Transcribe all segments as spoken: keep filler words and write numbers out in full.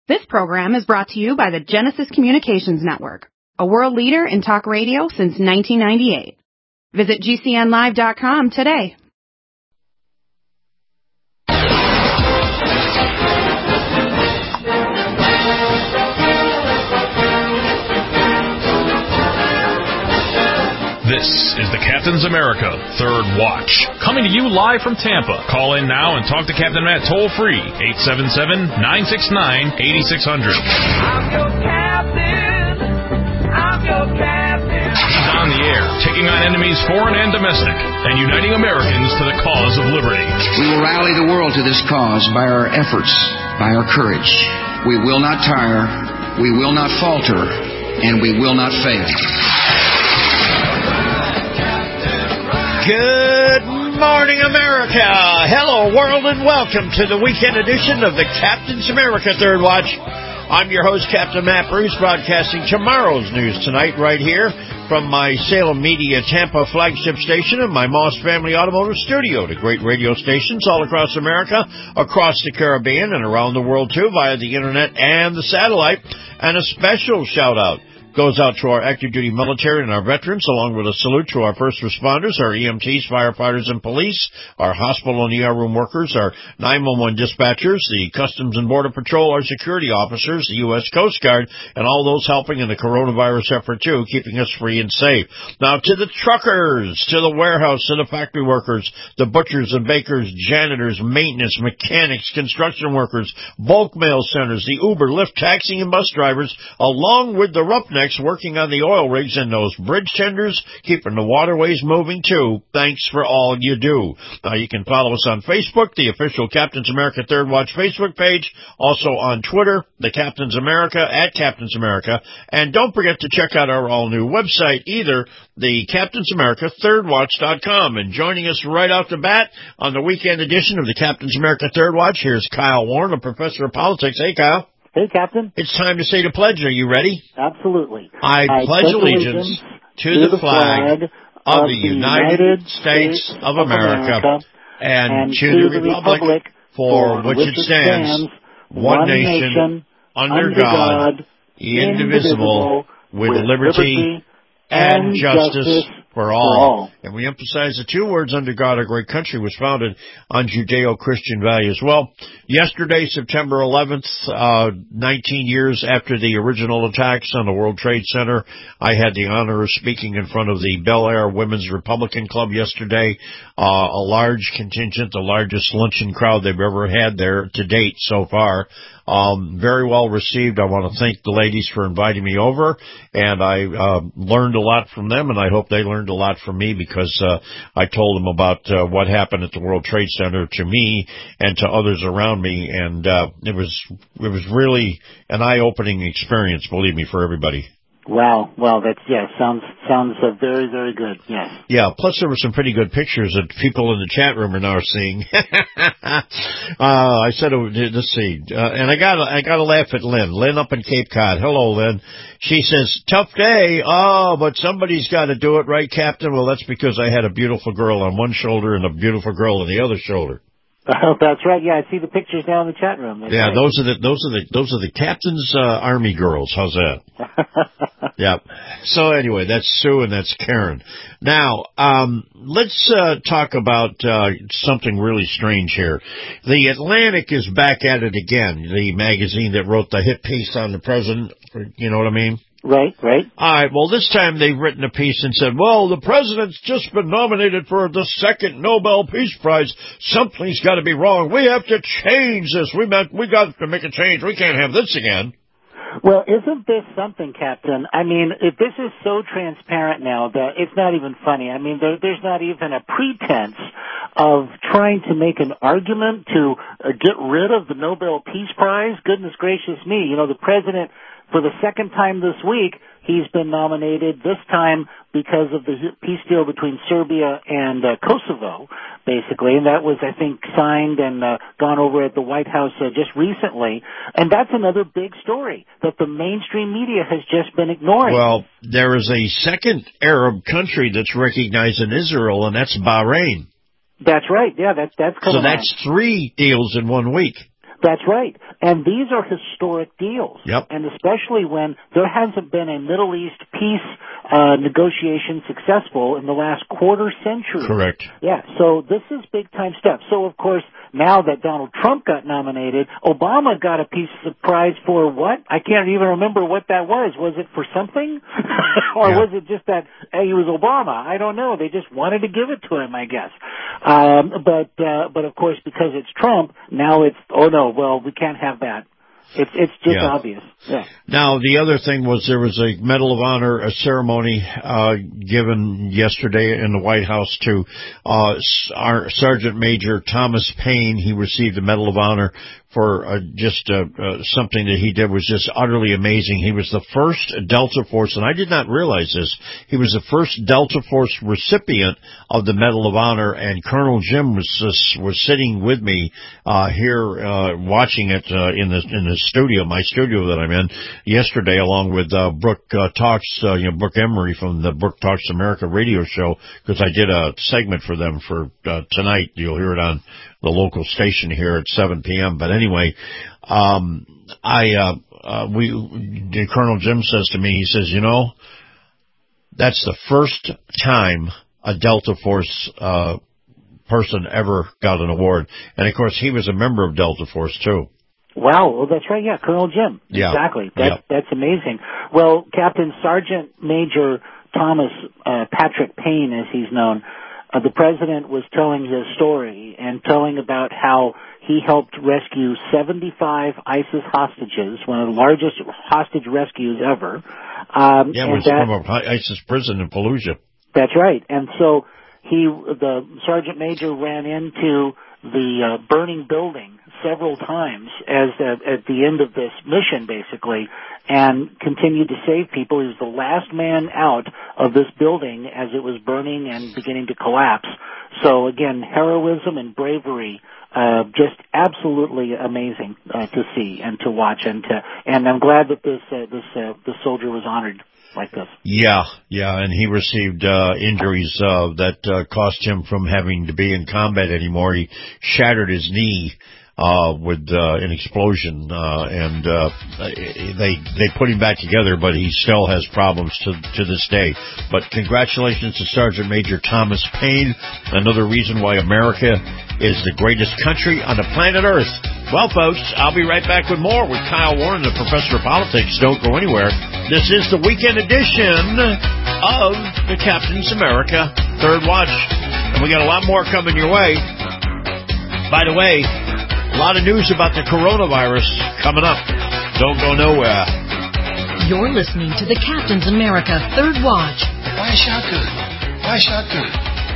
This program is brought to you by the Genesis Communications Network, a world leader in talk radio since nineteen ninety-eight. Visit G C N live dot com today. This is the Captain's America Third Watch, coming to you live from Tampa. Call in now and talk to Captain Matt toll-free, eight seven seven, nine six nine, eight six zero zero. I'm your captain. I'm your captain. He's on the air, taking on enemies foreign and domestic, and uniting Americans to the cause of liberty. We will rally the world to this cause by our efforts, by our courage. We will not tire, we will not falter, and we will not fail. Good morning, America. Hello, world, and welcome to the weekend edition of the Captain's America Third Watch. I'm your host, Captain Matt Bruce, broadcasting tomorrow's news tonight right here from my Salem Media Tampa flagship station and my Moss Family Automotive Studio to great radio stations all across America, across the Caribbean, and around the world, too, via the Internet and the satellite. And a special shout-out goes out to our active duty military and our veterans, along with a salute to our first responders, our E M Ts, firefighters, and police, our hospital and E R room workers, our nine one one dispatchers, the Customs and Border Patrol, our security officers, the U S Coast Guard, and all those helping in the coronavirus effort, too, keeping us free and safe. Now, to the truckers, to the warehouse, to the factory workers, the butchers and bakers, janitors, maintenance, mechanics, construction workers, bulk mail centers, the Uber, Lyft, taxi, and bus drivers, along with the roughnecks working on the oil rigs and those bridge tenders, keeping the waterways moving, too. Thanks for all you do. Now, you can follow us on Facebook, the official Captain's America Third Watch Facebook page, also on Twitter, the Captain's America, at Captain's America, and don't forget to check out our all-new website, either, the Captain's America Third Watch dot com. And joining us right off the bat on the weekend edition of the Captain's America Third Watch, here's Kyle Warren, a professor of politics. Hey, Kyle. Hey, Captain. It's time to say the pledge. Are you ready? Absolutely. I, I pledge allegiance to, to the flag of, of the United States, States of America, America and, and to the republic for which it stands, one nation, under God, indivisible, with liberty and justice for all. And we emphasize the two words, under God, our great country was founded on Judeo-Christian values. Well, yesterday, September eleventh, uh, nineteen years after the original attacks on the World Trade Center, I had the honor of speaking in front of the Bel Air Women's Republican Club yesterday. Uh, a large contingent, the largest luncheon crowd they've ever had there to date so far. Um, very well received. I want to thank the ladies for inviting me over, and I uh, learned a lot from them, and I hope they learned a lot from me because uh, I told them about uh, what happened at the World Trade Center to me and to others around me, and uh, it was it was really an eye-opening experience, believe me, for everybody. Wow. Well, that's, yeah, sounds, sounds uh, very, very good. Yes. Yeah. Plus there were some pretty good pictures that people in the chat room are now seeing. uh, I said, let's see. Uh, and I got, I got to laugh at Lynn. Lynn up in Cape Cod. Hello, Lynn. She says, tough day. Oh, but somebody's got to do it, right, Captain? Well, that's because I had a beautiful girl on one shoulder and a beautiful girl on the other shoulder. Oh, that's right. Yeah, I see the pictures now in the chat room. That's yeah, right. those are the those are the those are the Captain's uh, Army girls. How's that? Yeah. So anyway, that's Sue and that's Karen. Now, um, let's uh, talk about uh, something really strange here. The Atlantic is back at it again. The magazine that wrote the hit piece on the president. You know what I mean? Right, right. All right, well, this time they've written a piece and said, well, the president's just been nominated for the second Nobel Peace Prize. Something's got to be wrong. We have to change this. We we got to make a change. We can't have this again. Well, isn't this something, Captain? I mean, if this is so transparent now that it's not even funny. I mean, there, there's not even a pretense of trying to make an argument to uh, get rid of the Nobel Peace Prize. Goodness gracious me. You know, the president, for the second time this week, he's been nominated, this time because of the peace deal between Serbia and uh, Kosovo, basically. And that was, I think, signed and uh, gone over at the White House uh, just recently. And that's another big story that the mainstream media has just been ignoring. Well, there is a second Arab country that's recognized in Israel, and that's Bahrain. That's right. Yeah, that, that's coming So that's on. three deals in one week. That's right. And these are historic deals. Yep. And especially when there hasn't been a Middle East peace uh, negotiation successful in the last quarter century. Correct. Yeah, so this is big-time stuff. So, of course, now that Donald Trump got nominated, Obama got a piece of prize for what? I can't even remember what that was. Was it for something? or yeah. was it just that hey, he was Obama? I don't know. They just wanted to give it to him, I guess. Um, but, uh, but of course, because it's Trump, now it's, oh no, well, we can't have that. It's it's just yeah. obvious. Yeah. Now, the other thing was there was a Medal of Honor a ceremony uh, given yesterday in the White House to uh, our Sergeant Major Thomas Paine. He received the Medal of Honor for uh, just uh, uh, something that he did was just utterly amazing. He was the first Delta Force, and I did not realize this, he was the first Delta Force recipient of the Medal of Honor, and Colonel Jim was uh, was sitting with me uh, here uh, watching it uh, in the in the studio, my studio that I'm in, yesterday, along with uh, Brooke uh, Talks, uh, you know, Brooke Emery from the Brooke Talks America radio show, because I did a segment for them for uh, tonight. You'll hear it on the local station here at seven p.m. But anyway, um, I, uh, uh, we, Colonel Jim says to me, he says, you know, that's the first time a Delta Force, uh, person ever got an award. And of course, he was a member of Delta Force too. Wow, well, that's right, yeah, Colonel Jim. Yeah. Exactly. That, yeah. That's amazing. Well, Captain Sergeant Major Thomas uh, Patrick Paine, as he's known, uh, the president was telling his story and telling about how he helped rescue seventy-five ISIS hostages, one of the largest hostage rescues ever. Um, yeah, it was that, from an ISIS prison in Fallujah. That's right. And so he, the Sergeant Major ran into the uh, burning building several times as uh, at the end of this mission, basically, and continued to save people. He was the last man out of this building as it was burning and beginning to collapse. So again, heroism and bravery, uh, just absolutely amazing uh, to see and to watch, and to, and I'm glad that this uh, this uh, this soldier was honored like this. Yeah, yeah, and he received uh, injuries uh, that uh, cost him from having to be in combat anymore. He shattered his knee uh, with uh, an explosion, uh, and uh, they they put him back together, but he still has problems to to this day. But congratulations to Sergeant Major Thomas Paine, another reason why America is the greatest country on the planet Earth. Well, folks, I'll be right back with more with Kyle Warren, the Professor of Politics. Don't go anywhere. This is the weekend edition of the Captain's America Third Watch. And we got a lot more coming your way. By the way, a lot of news about the coronavirus coming up. Don't go nowhere. You're listening to the Captain's America Third Watch. Why shotgun? Why shotgun?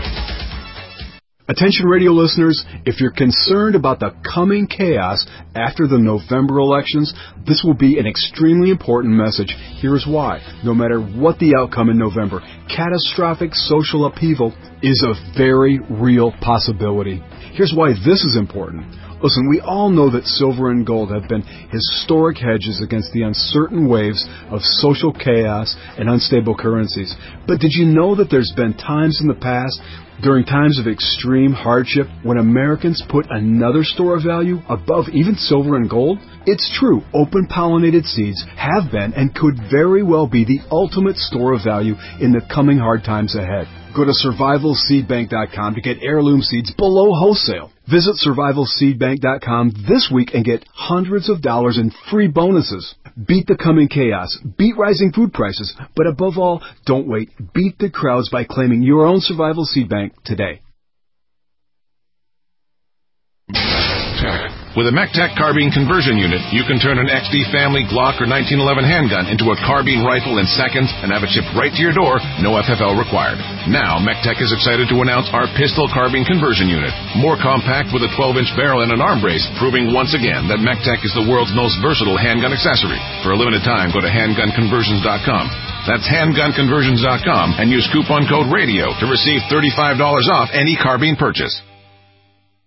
Attention radio listeners, if you're concerned about the coming chaos after the November elections, this will be an extremely important message. Here's why. No matter what the outcome in November, catastrophic social upheaval is a very real possibility. Here's why this is important. Listen, we all know that silver and gold have been historic hedges against the uncertain waves of social chaos and unstable currencies. But did you know that there's been times in the past, during times of extreme hardship, when Americans put another store of value above even silver and gold? It's true, open-pollinated seeds have been and could very well be the ultimate store of value in the coming hard times ahead. Go to survival seed bank dot com to get heirloom seeds below wholesale. Visit survival seed bank dot com this week and get hundreds of dollars in free bonuses. Beat the coming chaos. Beat rising food prices. But above all, don't wait. Beat the crowds by claiming your own Survival Seed Bank today. With a MECTEC carbine conversion unit, you can turn an X D Family Glock or nineteen eleven handgun into a carbine rifle in seconds and have it shipped right to your door, no F F L required. Now, MECTEC is excited to announce our pistol carbine conversion unit. More compact with a twelve-inch barrel and an arm brace, proving once again that MECTEC is the world's most versatile handgun accessory. For a limited time, go to handgun conversions dot com. That's handgun conversions dot com and use coupon code RADIO to receive thirty-five dollars off any carbine purchase.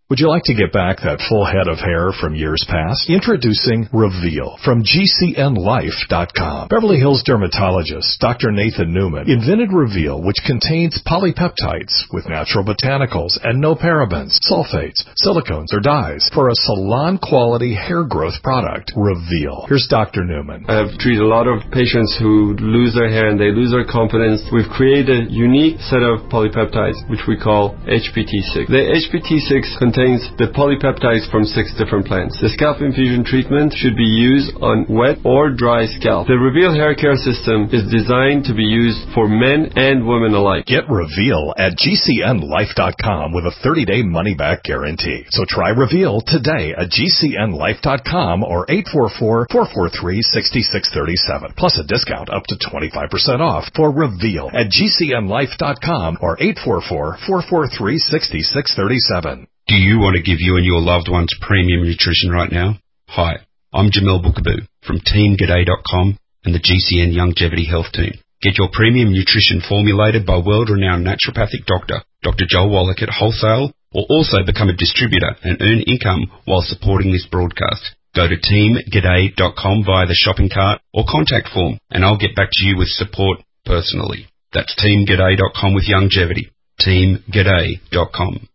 Would you like to get back that full head of hair from years past? Introducing Reveal from G C N Life dot com. Beverly Hills dermatologist Doctor Nathan Newman invented Reveal, which contains polypeptides with natural botanicals and no parabens, sulfates, silicones, or dyes for a salon-quality hair growth product. Reveal. Here's Doctor Newman. I've treated a lot of patients who lose their hair and they lose their confidence. We've created a unique set of polypeptides, which we call H P T six. The H P T six contains contains the polypeptides from six different plants. The scalp infusion treatment should be used on wet or dry scalp. The Reveal hair care system is designed to be used for men and women alike. Get Reveal at G C N Life dot com with a thirty-day money-back guarantee. So try Reveal today at G C N Life dot com or eight four four, four four three, six six three seven, plus a discount up to twenty-five percent off for Reveal at G C N Life dot com or eight four four, four four three, six six three seven. Do you want to give you and your loved ones premium nutrition right now? Hi, I'm Jamel Bookaboo from Team G'day dot com and the G C N Longevity Health Team. Get your premium nutrition formulated by world-renowned naturopathic doctor, Doctor Joel Wallach at wholesale, or also become a distributor and earn income while supporting this broadcast. Go to Team G'day dot com via the shopping cart or contact form, and I'll get back to you with support personally. That's Team G'day dot com with Longevity. Team G'day dot com.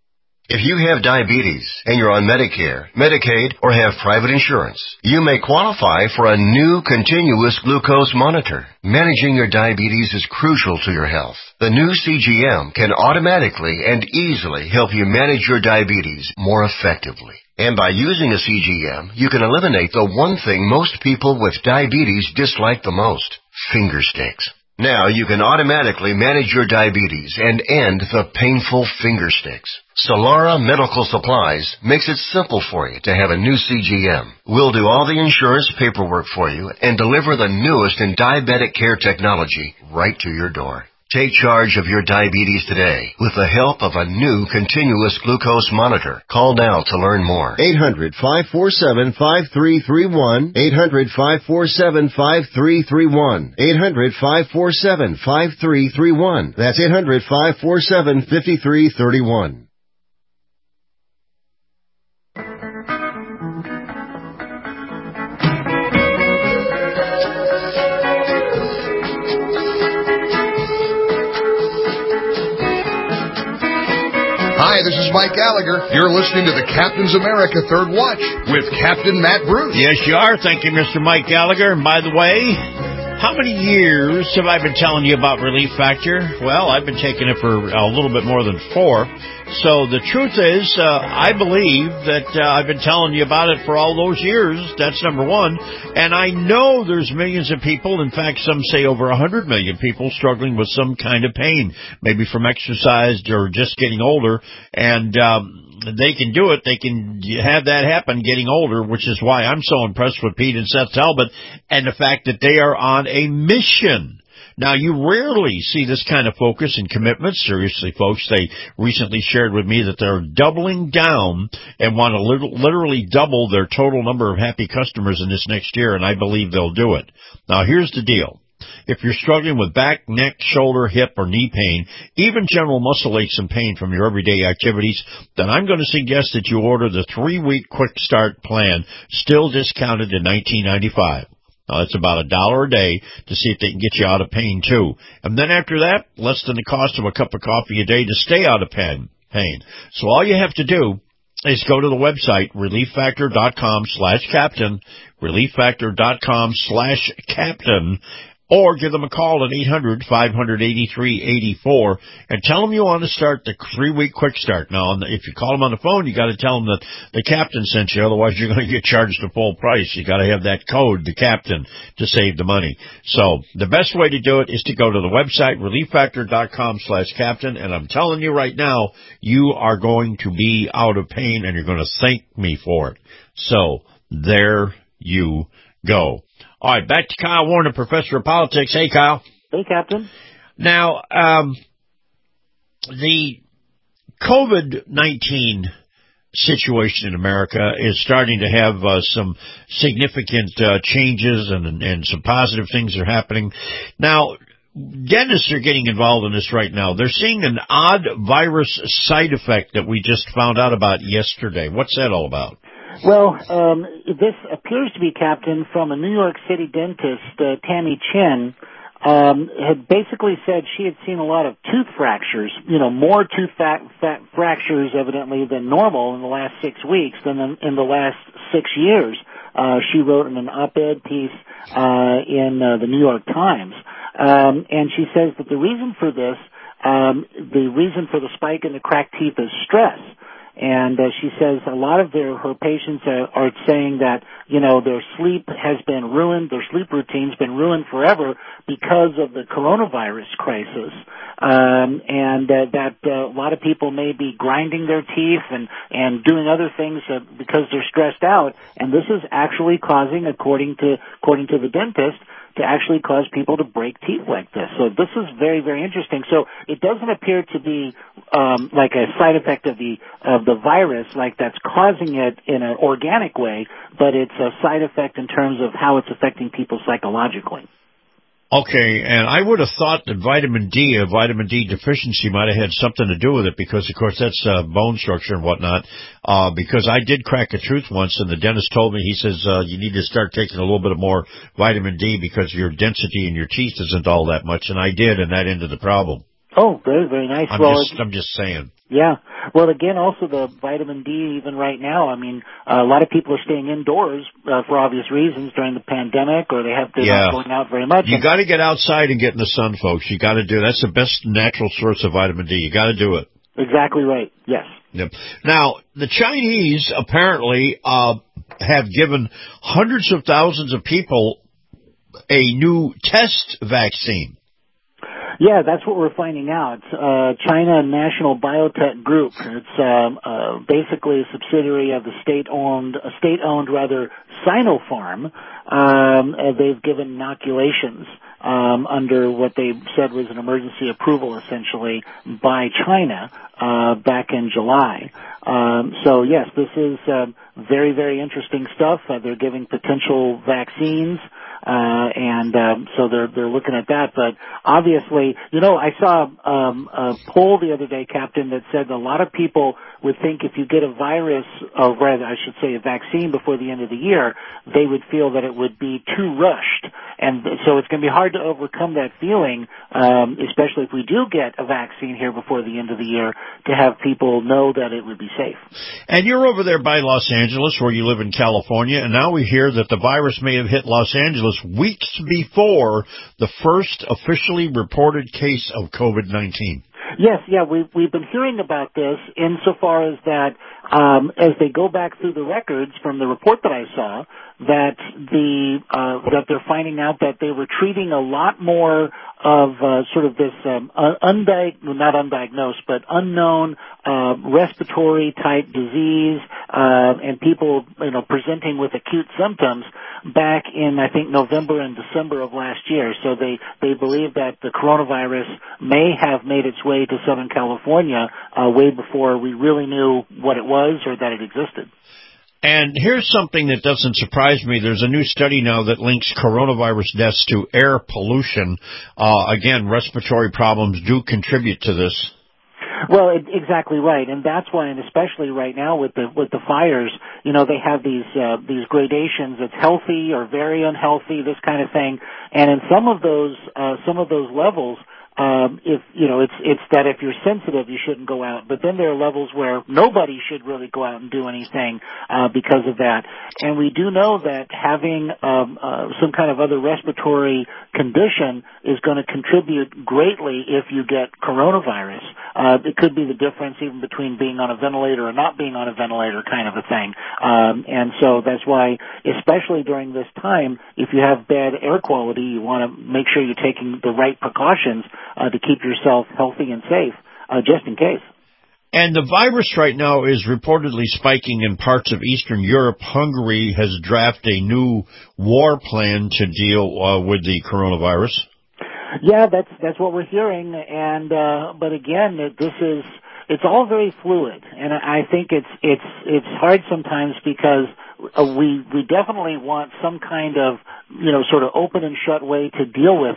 If you have diabetes and you're on Medicare, Medicaid, or have private insurance, you may qualify for a new continuous glucose monitor. Managing your diabetes is crucial to your health. The new C G M can automatically and easily help you manage your diabetes more effectively. And by using a C G M, you can eliminate the one thing most people with diabetes dislike the most: finger sticks. Now you can automatically manage your diabetes and end the painful finger sticks. Solara Medical Supplies makes it simple for you to have a new C G M. We'll do all the insurance paperwork for you and deliver the newest in diabetic care technology right to your door. Take charge of your diabetes today with the help of a new continuous glucose monitor. Call now to learn more. eight hundred, five four seven, five three three one. eight hundred, five four seven, five three three one. eight hundred, five four seven, five three three one. That's eight hundred, five four seven, five three three one. Hi, this is Mike Gallagher. You're listening to the Captain's America Third Watch with Captain Matt Bruce. Yes, you are. Thank you, Mister Mike Gallagher. And by the way, how many years have I been telling you about Relief Factor? Well, I've been taking it for a little bit more than four. So the truth is, uh, I believe that uh, I've been telling you about it for all those years. That's number one. And I know there's millions of people, in fact, some say over one hundred million people struggling with some kind of pain, maybe from exercise or just getting older. And um, they can do it. They can have that happen getting older, which is why I'm so impressed with Pete and Seth Talbot and the fact that they are on a mission. Now, you rarely see this kind of focus and commitment. Seriously, folks, they recently shared with me that they're doubling down and want to lit- literally double their total number of happy customers in this next year, and I believe they'll do it. Now, here's the deal. If you're struggling with back, neck, shoulder, hip, or knee pain, even general muscle aches and pain from your everyday activities, then I'm going to suggest that you order the three-week Quick Start Plan, still discounted to nineteen ninety-five dollars. Now, that's about a dollar a day to see if they can get you out of pain, too. And then after that, less than the cost of a cup of coffee a day to stay out of pain. pain. So all you have to do is go to the website, relief factor dot com slash captain, relief factor dot com slash captain, or give them a call at eight hundred, five hundred, eighty-three eighty-four and tell them you want to start the three-week quick start. Now, if you call them on the phone, you got to tell them that the captain sent you. Otherwise, you're going to get charged the full price. You got to have that code, the captain, to save the money. So the best way to do it is to go to the website, relief factor dot com slash captain. And I'm telling you right now, you are going to be out of pain and you're going to thank me for it. So there you go. All right, back to Kyle Warner, professor of politics. Hey, Kyle. Hey, Captain. Now, um, the COVID nineteen situation in America is starting to have uh, some significant uh, changes and, and some positive things are happening. Now, dentists are getting involved in this right now. They're seeing an odd virus side effect that we just found out about yesterday. What's that all about? Well, um, this appears to be, Captain, from a New York City dentist, uh, Tammy Chin, um, had basically said she had seen a lot of tooth fractures, you know, more tooth fat, fat fractures evidently than normal in the last six weeks than in, in the last six years. Uh, she wrote in an op-ed piece uh, in uh, the New York Times. Um, and she says that the reason for this, um, the reason for the spike in the cracked teeth is stress. And uh, she says a lot of their her patients are, are saying that, you know, their sleep has been ruined, their sleep routine's been ruined forever because of the coronavirus crisis. Um, and uh, that uh, a lot of people may be grinding their teeth and, and doing other things uh, because they're stressed out. And this is actually causing, according to according to the dentist, to actually cause people to break teeth like this. So this is very, very interesting. So it doesn't appear to be um, like a side effect of the of the virus, like that's causing it in an organic way, but it's a side effect in terms of how it's affecting people psychologically. Okay, and I would have thought that vitamin D, a vitamin D deficiency, might have had something to do with it because, of course, that's uh, bone structure and whatnot. Uh, because I did crack a tooth once, and the dentist told me, he says, uh, you need to start taking a little bit of more vitamin D because your density in your teeth isn't all that much, and I did, and that ended the problem. Oh, very, very nice. I'm, well, just, I'm just saying. Yeah. Well, again, also the vitamin D, even right now, I mean, uh, a lot of people are staying indoors uh, for obvious reasons during the pandemic, or they have to yeah. not going out very much. You got to get outside and get in the sun, folks. You got to do that's the best natural source of vitamin D. You got to do it. Exactly right. Yes. Yep. Now, the Chinese apparently uh, have given hundreds of thousands of people a new test vaccine. Yeah, that's what we're finding out. Uh, China National Biotech Group. It's um, uh, basically a subsidiary of the state-owned, a state-owned rather, Sinopharm. Um, uh, they've given inoculations um, under what they said was an emergency approval, essentially, by China uh, back in July. Um, so yes, this is um, very, very interesting stuff. Uh, they're giving potential vaccines. Uh, and, um, so they're, they're looking at that. But obviously, you know, I saw, um, a poll the other day, Captain, that said a lot of people would think if you get a virus, or rather, I should say a vaccine before the end of the year, they would feel that it would be too rushed. And so it's going to be hard to overcome that feeling, um, especially if we do get a vaccine here before the end of the year, to have people know that it would be safe. And you're over there by Los Angeles, where you live in California, and now we hear that the virus may have hit Los Angeles weeks before the first officially reported case of COVID nineteen. Yes, yeah, we've, we've been hearing about this insofar as that, um, as they go back through the records from the report that I saw, that the, uh, that they're finding out that they were treating a lot more of, uh, sort of this, um, undiagnosed, not undiagnosed, but unknown, uh, respiratory type disease, uh, and people, you know, presenting with acute symptoms back in, I think, November and December of last year. So they, they believe that the coronavirus may have made its way to Southern California, uh, way before we really knew what it was or that it existed. And here's something that doesn't surprise me. There's a new study now that links coronavirus deaths to air pollution. Uh, again, respiratory problems do contribute to this. Well, it, exactly right, and that's why, and especially right now with the with the fires, you know, they have these uh, these gradations. It's healthy or very unhealthy, this kind of thing. And in some of those uh, some of those levels, um, if you know, it's it's that if you're sensitive, you shouldn't go out. But then there are levels where nobody should really go out and do anything uh, because of that. And we do know that having um, uh, some kind of other respiratory condition is going to contribute greatly if you get coronavirus. Uh, it could be the difference even between being on a ventilator or not being on a ventilator kind of a thing. Um, and so that's why, especially during this time, if you have bad air quality, you want to make sure you're taking the right precautions uh, to keep yourself healthy and safe, uh, just in case. And the virus right now is reportedly spiking in parts of Eastern Europe. Hungary has drafted a new war plan to deal uh, with the coronavirus. Yeah, that's that's what we're hearing, and uh, but again, this is it's all very fluid, and I think it's it's it's hard sometimes because uh, we we definitely want some kind of you know sort of open and shut way to deal with it,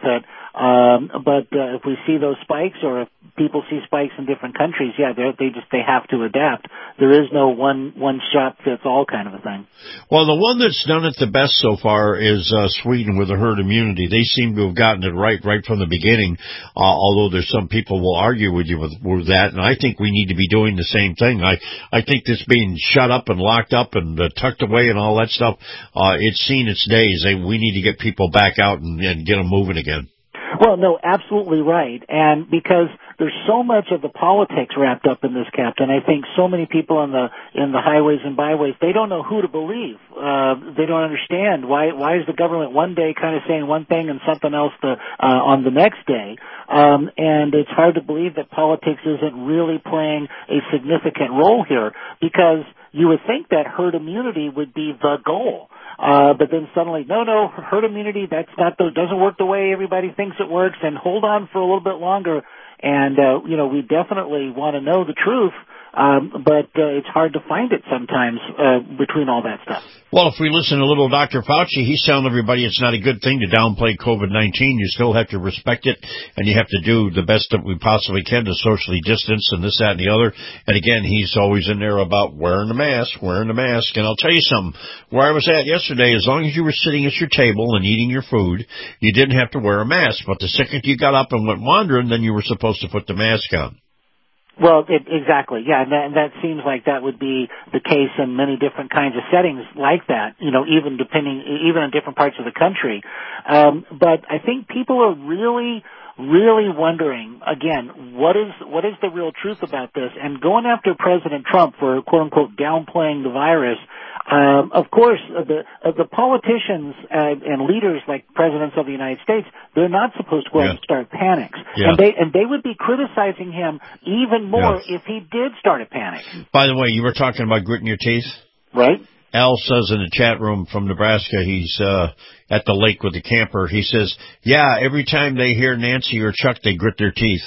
Um, but uh, if we see those spikes, or if people see spikes in different countries, yeah, they just they have to adapt. There is no one one shot fits all kind of a thing. Well, the one that's done it the best so far is uh, Sweden with the herd immunity. They seem to have gotten it right right from the beginning. Uh, although there's some people will argue with you with, with that, and I think we need to be doing the same thing. I I think this being shut up and locked up and uh, tucked away and all that stuff, uh, it's seen its days. They, we need to get people back out and, and get them moving again. Well, no, absolutely right. And because there's so much of the politics wrapped up in this, Captain, I think so many people in the in the highways and byways, they don't know who to believe. Uh, they don't understand why why is the government one day kind of saying one thing and something else the, uh, on the next day. Um, and it's hard to believe that politics isn't really playing a significant role here, because you would think that herd immunity would be the goal. Uh, but then suddenly, no, no, herd immunity, that's not the, doesn't work the way everybody thinks it works, and hold on for a little bit longer. And, uh, you know, we definitely want to know the truth, um, but uh, it's hard to find it sometimes uh, between all that stuff. Well, if we listen to little Doctor Fauci, he's telling everybody it's not a good thing to downplay COVID nineteen. You still have to respect it, and you have to do the best that we possibly can to socially distance and this, that, and the other. And again, he's always in there about wearing the mask, wearing the mask. And I'll tell you something, where I was at yesterday, as long as you were sitting at your table and eating your food, you didn't have to wear a mask. But the second you got up and went wandering, then you were supposed to put the mask on. Well, it, exactly, yeah, and that, and that seems like that would be the case in many different kinds of settings like that, you know, even depending, even in different parts of the country. Um, but I think people are really, really wondering, again, what is, what is the real truth about this? And going after President Trump for, quote unquote, downplaying the virus, Um, of course, uh, the uh, the politicians uh, and leaders like presidents of the United States, they're not supposed to go out and start panics, Yeah. and they and they would be criticizing him even more Yes. if he did start a panic. By the way, you were talking about gritting your teeth? Right. Al says in the chat room from Nebraska, he's uh, at the lake with the camper. He says, yeah, every time they hear Nancy or Chuck, they grit their teeth.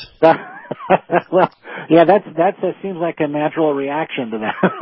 Well, yeah, that's that's that seems like a natural reaction to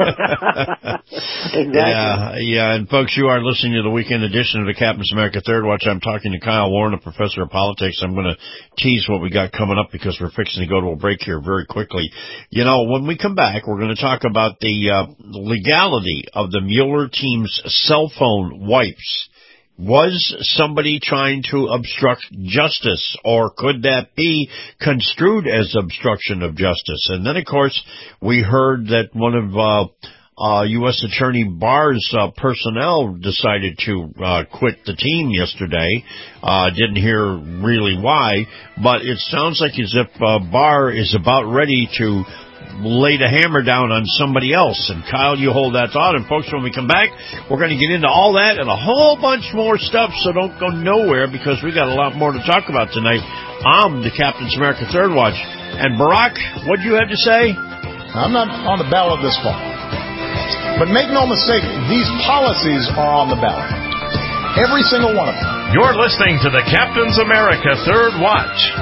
that. Exactly. Yeah, yeah, and folks, you are listening to the weekend edition of the Captain's America Third Watch. I'm talking to Kyle Warren, a professor of politics. I'm going to tease what we got coming up because we're fixing to go to a break here very quickly. You know, when we come back, we're going to talk about the uh, legality of the Mueller team's cell phone wipes. Was somebody trying to obstruct justice, or could that be construed as obstruction of justice? And then, of course, we heard that one of uh, uh, U S Attorney Barr's uh, personnel decided to uh, quit the team yesterday. Uh, didn't hear really why, but it sounds like as if uh, Barr is about ready to lay the hammer down on somebody else. And Kyle, you hold that thought. And folks, when we come back, we're going to get into all that and a whole bunch more stuff, so don't go nowhere because we got a lot more to talk about tonight. I'm the Captain's America Third Watch. And Barack, what do you have to say? I'm not on the ballot this fall. But make no mistake, these policies are on the ballot. Every single one of them. You're listening to the Captain's America Third Watch.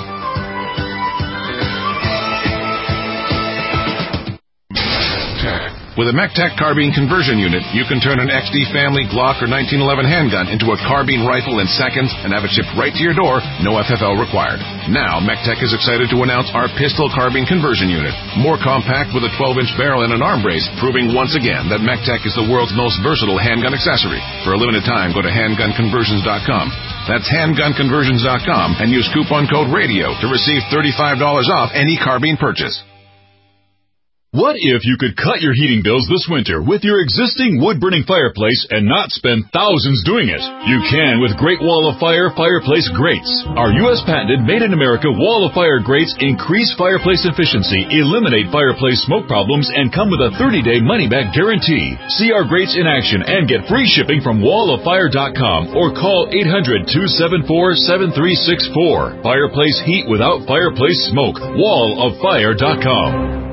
With a MECTEC carbine conversion unit, you can turn an X D Family Glock or nineteen eleven handgun into a carbine rifle in seconds and have it shipped right to your door, no F F L required. Now, MECTEC is excited to announce our pistol carbine conversion unit. More compact with a twelve inch barrel and an arm brace, proving once again that MECTEC is the world's most versatile handgun accessory. For a limited time, go to handgun conversions dot com. That's handgun conversions dot com and use coupon code RADIO to receive thirty-five dollars off any carbine purchase. What if you could cut your heating bills this winter with your existing wood-burning fireplace and not spend thousands doing it? You can with Great Wall of Fire fireplace grates. Our U S patented made-in-America Wall of Fire grates increase fireplace efficiency, eliminate fireplace smoke problems, and come with a thirty day money-back guarantee. See our grates in action and get free shipping from wall of fire dot com or call eight hundred, two seven four, seven three six four. Fireplace heat without fireplace smoke. wall of fire dot com.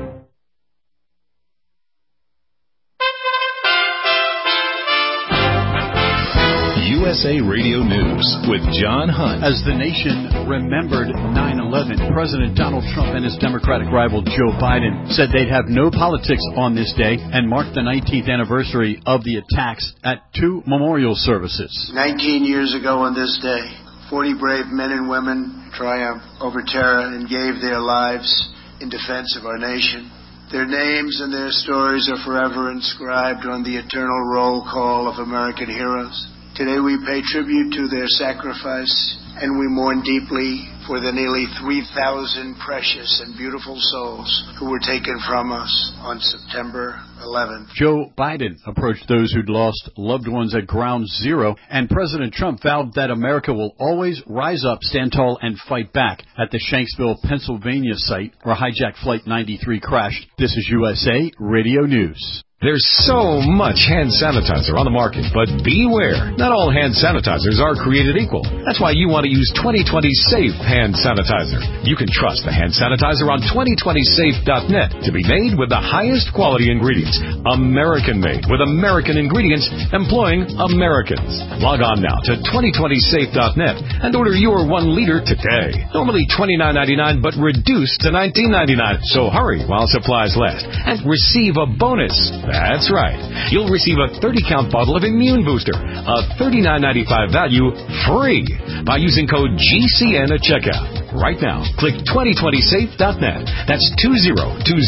U S A Radio News with John Hunt. As the nation remembered nine eleven, President Donald Trump and his Democratic rival Joe Biden said they'd have no politics on this day and marked the nineteenth anniversary of the attacks at two memorial services. nineteen years ago on this day, forty brave men and women triumphed over terror and gave their lives in defense of our nation. Their names and their stories are forever inscribed on the eternal roll call of American heroes. Today we pay tribute to their sacrifice, and we mourn deeply for the nearly three thousand precious and beautiful souls who were taken from us on September eleventh. Joe Biden approached those who'd lost loved ones at ground zero, and President Trump vowed that America will always rise up, stand tall, and fight back at the Shanksville, Pennsylvania site where hijacked Flight ninety-three crashed. This is U S A Radio News. There's so much hand sanitizer on the market, but beware. Not all hand sanitizers are created equal. That's why you want to use twenty twenty Safe Hand Sanitizer. You can trust the hand sanitizer on twenty twenty safe dot net to be made with the highest quality ingredients. American-made with American ingredients employing Americans. Log on now to twenty twenty safe dot net and order your one liter today. Normally twenty-nine ninety-nine, but reduced to nineteen ninety-nine. So hurry while supplies last and receive a bonus. That's right. You'll receive a thirty count bottle of Immune Booster, a thirty-nine ninety-five value, free by using code G C N at checkout. Right now, click twenty twenty safe dot net. That's twenty twenty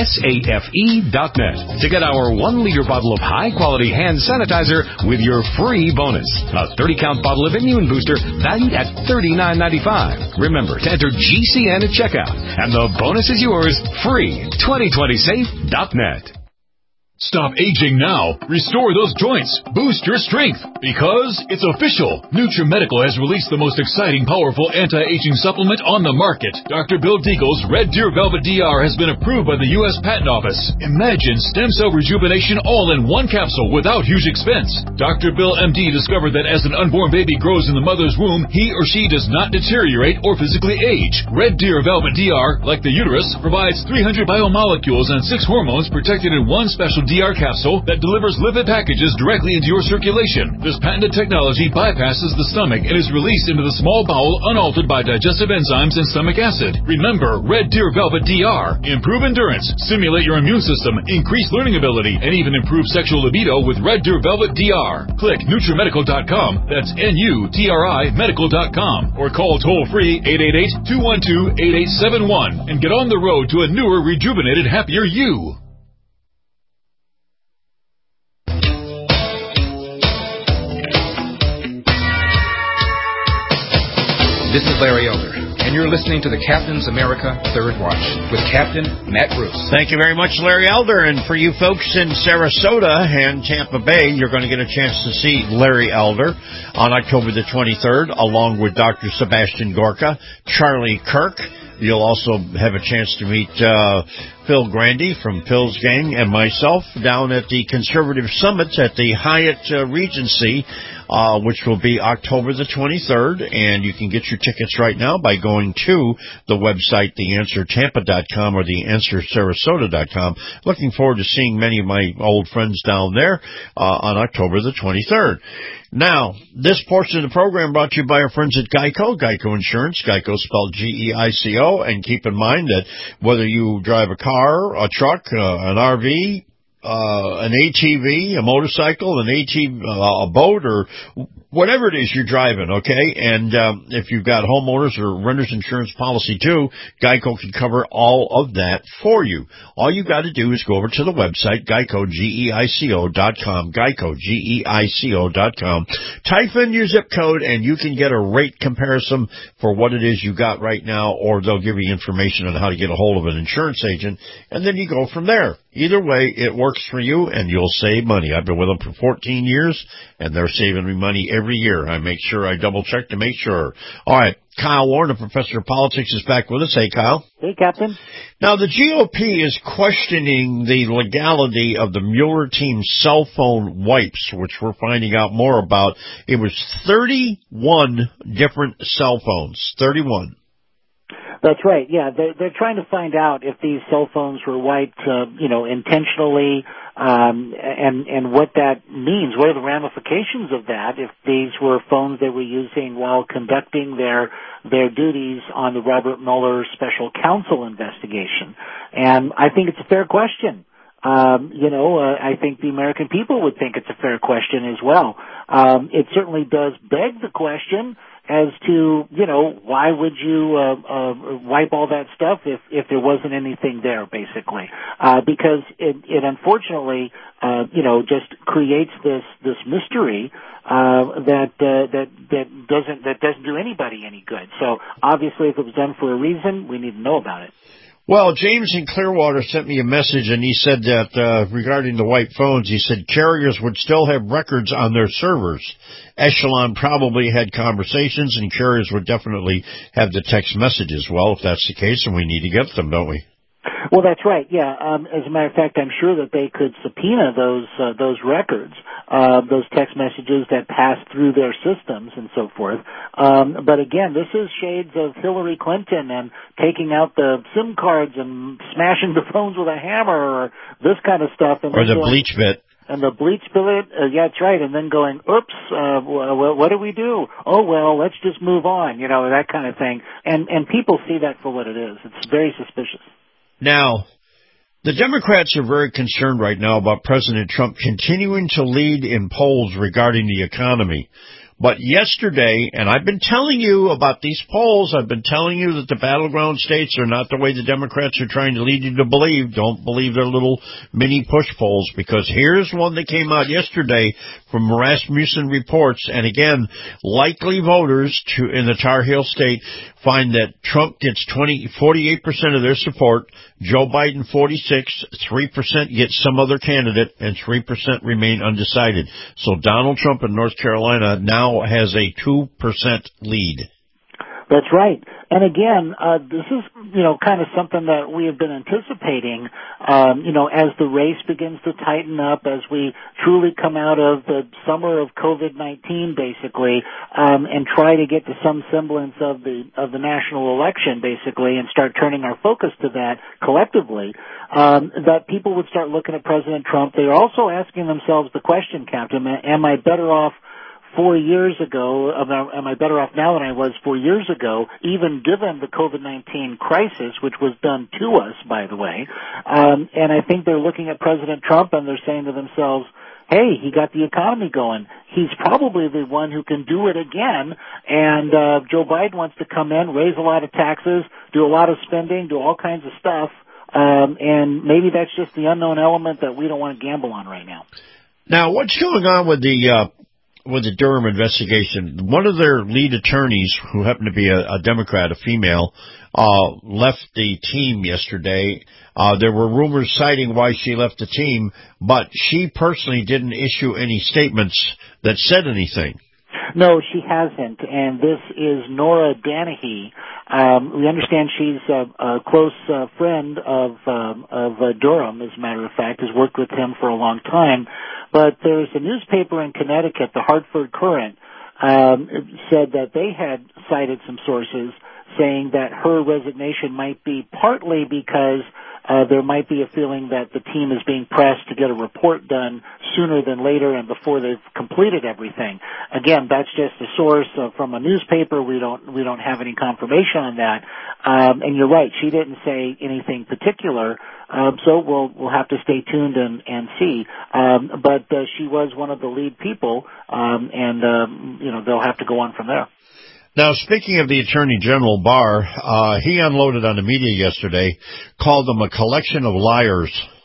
safe dot net to get our one liter bottle of high-quality hand sanitizer with your free bonus. A thirty count bottle of Immune Booster valued at thirty-nine ninety-five. Remember to enter G C N at checkout, and the bonus is yours free. twenty twenty safe dot net. Stop aging now. Restore those joints. Boost your strength. Because it's official. NutriMedical has released the most exciting, powerful anti-aging supplement on the market. Doctor Bill Deagle's Red Deer Velvet D R has been approved by the U S Patent Office. Imagine stem cell rejuvenation all in one capsule without huge expense. Doctor Bill M D discovered that as an unborn baby grows in the mother's womb, he or she does not deteriorate or physically age. Red Deer Velvet D R, like the uterus, provides three hundred biomolecules and six hormones protected in one special D R capsule that delivers lipid packages directly into your circulation. This patented technology bypasses the stomach and is released into the small bowel unaltered by digestive enzymes and stomach acid. Remember, Red Deer Velvet D R. Improve endurance, stimulate your immune system, increase learning ability, and even improve sexual libido with Red Deer Velvet D R. Click NutriMedical dot com, that's N U T R I medical dot com, or call toll-free eight eight eight, two one two, eight eight seven one and get on the road to a newer, rejuvenated, happier you. This is Larry Elder, and you're listening to the Captain's America Third Watch with Captain Matt Bruce. Thank you very much, Larry Elder. And for you folks in Sarasota and Tampa Bay, you're going to get a chance to see Larry Elder on October the twenty-third, along with Doctor Sebastian Gorka, Charlie Kirk. You'll also have a chance to meet uh, Phil Grandy from Phil's Gang and myself down at the Conservative Summits at the Hyatt uh, Regency, uh, which will be October the twenty-third. And you can get your tickets right now by going to the website, the answer tampa dot com or the answer sarasota dot com. Looking forward to seeing many of my old friends down there uh, on October the twenty-third. Now, this portion of the program brought to you by our friends at Geico, Geico Insurance, Geico spelled G E I C O, and keep in mind that whether you drive a car, a truck, uh, an R V, uh, an A T V, a motorcycle, an A T V, uh, a boat, or whatever it is you're driving, okay? And um, if you've got homeowners or renter's insurance policy too, Geico can cover all of that for you. All you got to do is go over to the website, Geico, G E I C O dot com, Geico, G E I C O dot com. Type in your zip code and you can get a rate comparison for what it is you got right now, or they'll give you information on how to get a hold of an insurance agent, and then you go from there. Either way, it works for you, and you'll save money. I've been with them for fourteen years, and they're saving me money every year. I make sure I double-check to make sure. All right, Kyle Warren, a professor of politics, is back with us. Hey, Kyle. Hey, Captain. Now, the G O P is questioning the legality of the Mueller team's cell phone wipes, which we're finding out more about. It was thirty-one different cell phones, thirty-one. That's right. Yeah, they're, they're trying to find out if these cell phones were wiped, uh, you know, intentionally, um, and and what that means. What are the ramifications of that if these were phones they were using while conducting their their duties on the Robert Mueller special counsel investigation? And I think it's a fair question. Um, you know, uh, I think the American people would think it's a fair question as well. Um, it certainly does beg the question as to, you know, why would you uh, uh, wipe all that stuff if, if there wasn't anything there, basically? Uh, because it, it unfortunately, uh, you know, just creates this this mystery uh, that uh, that that doesn't that doesn't do anybody any good. So obviously, if it was done for a reason, we need to know about it. Well, James in Clearwater sent me a message, and he said that uh, regarding the white phones, he said carriers would still have records on their servers. Echelon probably had conversations, and carriers would definitely have the text messages. Well, if that's the case, then we need to get them, don't we? Well, that's right. Yeah. Um, as a matter of fact, I'm sure that they could subpoena those uh, those records, uh, those text messages that pass through their systems and so forth. Um, but again, this is shades of Hillary Clinton and taking out the SIM cards and smashing the phones with a hammer, or this kind of stuff. And or the going, bleach bit. And the bleach bit. Uh, yeah, that's right. And then going, oops, uh, well, what do we do? Oh well, let's just move on. You know, that kind of thing. And and people see that for what it is. It's very suspicious. Now, the Democrats are very concerned right now about President Trump continuing to lead in polls regarding the economy. But yesterday, and I've been telling you about these polls, I've been telling you that the battleground states are not the way the Democrats are trying to lead you to believe. Don't believe their little mini push polls, because here's one that came out yesterday from Rasmussen Reports. And again, likely voters to in the Tar Heel state find that Trump gets twenty, forty-eight percent of their support, Joe Biden forty-six, three percent get some other candidate, and three percent remain undecided. So Donald Trump in North Carolina now has a two percent lead. That's right. And again, uh, this is, you know, kind of something that we have been anticipating, um, you know, as the race begins to tighten up, as we truly come out of the summer of COVID nineteen, basically, um, and try to get to some semblance of the, of the national election, basically, and start turning our focus to that collectively, um, that people would start looking at President Trump. They're also asking themselves the question, Captain, am I better off Four years ago, am I better off now than I was four years ago, even given the COVID nineteen crisis, which was done to us, by the way. Um, and I think they're looking at President Trump and they're saying to themselves, hey, he got the economy going. He's probably the one who can do it again. And uh, Joe Biden wants to come in, raise a lot of taxes, do a lot of spending, do all kinds of stuff. Um, and maybe that's just the unknown element that we don't want to gamble on right now. Now, what's going on with the uh with the Durham investigation? One of their lead attorneys, who happened to be a, a Democrat, a female, uh, left the team yesterday. Uh, there were rumors citing why she left the team, but she personally didn't issue any statements that said anything. No, she hasn't, and this is Nora Danahy. Um, we understand she's a, a close uh, friend of um, of uh, Durham, as a matter of fact, has worked with him for a long time. But there's a newspaper in Connecticut, the Hartford Courant, um, said that they had cited some sources saying that her resignation might be partly because uh, there might be a feeling that the team is being pressed to get a report done sooner than later and before they've completed everything. Again, that's just a source uh, from a newspaper. We don't we don't have any confirmation on that. Um, and you're right, she didn't say anything particular. Um, so we'll we'll have to stay tuned and and see. Um, but uh, she was one of the lead people, um, and um, you know they'll have to go on from there. Now, speaking of the Attorney General Barr, uh, he unloaded on the media yesterday, called them a collection of liars.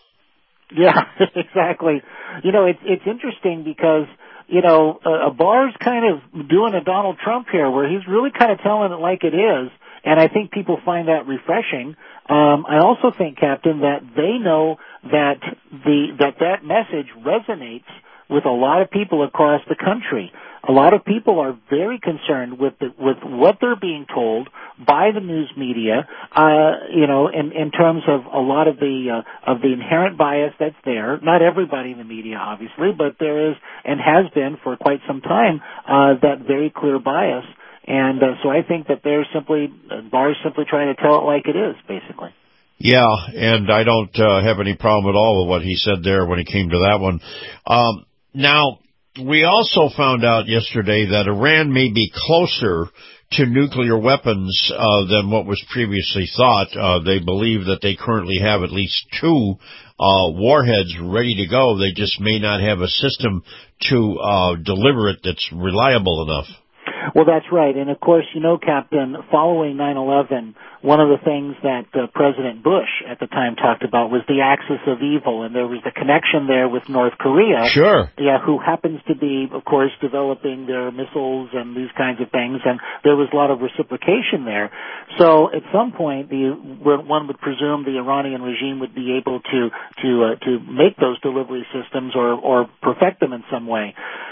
Yeah, exactly. You know, it's it's interesting because, you know, uh, Barr's kind of doing a Donald Trump here, where he's really kind of telling it like it is, and I think people find that refreshing. Um, I also think, Captain, that they know that the that that message resonates with a lot of people across the country. A lot of people are very concerned with the, with what they're being told by the news media, uh, you know, in, in terms of a lot of the uh, of the inherent bias that's there. Not everybody in the media, obviously, but there is and has been for quite some time uh, that very clear bias. And uh, so I think that they're simply uh, Barr's simply trying to tell it like it is, basically. Yeah, and I don't uh, have any problem at all with what he said there when it came to that one. Um, now. We also found out yesterday that Iran may be closer to nuclear weapons uh, than what was previously thought. Uh, they believe that they currently have at least two uh, warheads ready to go. They just may not have a system to uh, deliver it that's reliable enough. Well, that's right. And, of course, you know, Captain, following nine eleven, one of the things that uh, President Bush at the time talked about was the axis of evil, and there was a connection there with North Korea. Sure. Yeah, who happens to be, of course, developing their missiles and these kinds of things, and there was a lot of reciprocation there. So at some point, the one would presume the Iranian regime would be able to to uh, to make those delivery systems or, or perfect them in some way.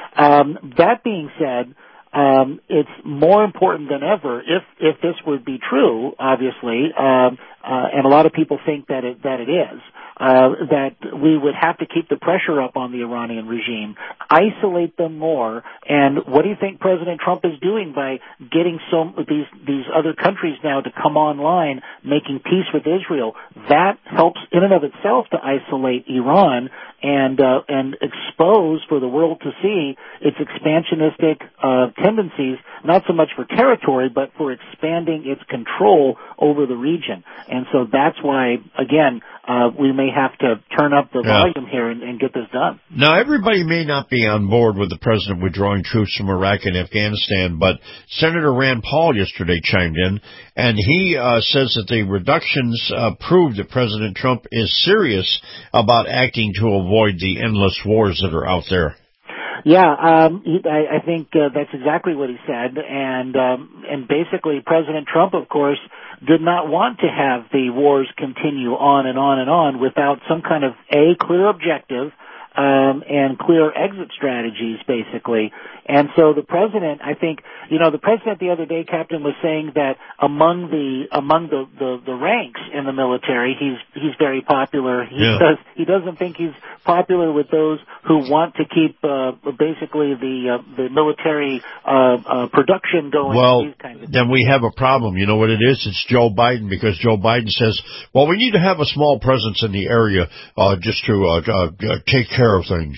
Um, that being said, Um, it's more important than ever if if this would be true, obviously, um, uh, and a lot of people think that it that it is. Uh, that we would have to keep the pressure up on the Iranian regime, isolate them more. And what do you think President Trump is doing by getting so these these other countries now to come online, making peace with Israel? That helps in and of itself to isolate Iran and uh, and expose for the world to see its expansionistic uh, tendencies, not so much for territory, but for expanding its control over the region. And so that's why, again, uh, we may have to turn up the yeah. volume here and, and get this done. Now, everybody may not be on board with the president withdrawing troops from Iraq and Afghanistan, but Senator Rand Paul yesterday chimed in, and he uh, says that the reductions uh, prove that President Trump is serious about acting to avoid the endless wars that are out there. Yeah, um, he, I, I think uh, that's exactly what he said, and um, and basically President Trump, of course, did not want to have the wars continue on and on and on without some kind of a clear objective um, and clear exit strategies, basically. And so the president, I think, you know, the president the other day, Captain, was saying that among the among the, the, the ranks in the military, he's he's very popular. He yeah. does he doesn't think he's popular with those who want to keep uh, basically the uh, the military uh, uh, production going. Well, these kinds of then we have a problem. You know what it is? It's Joe Biden, because Joe Biden says, well, we need to have a small presence in the area uh, just to uh, uh, take care of things.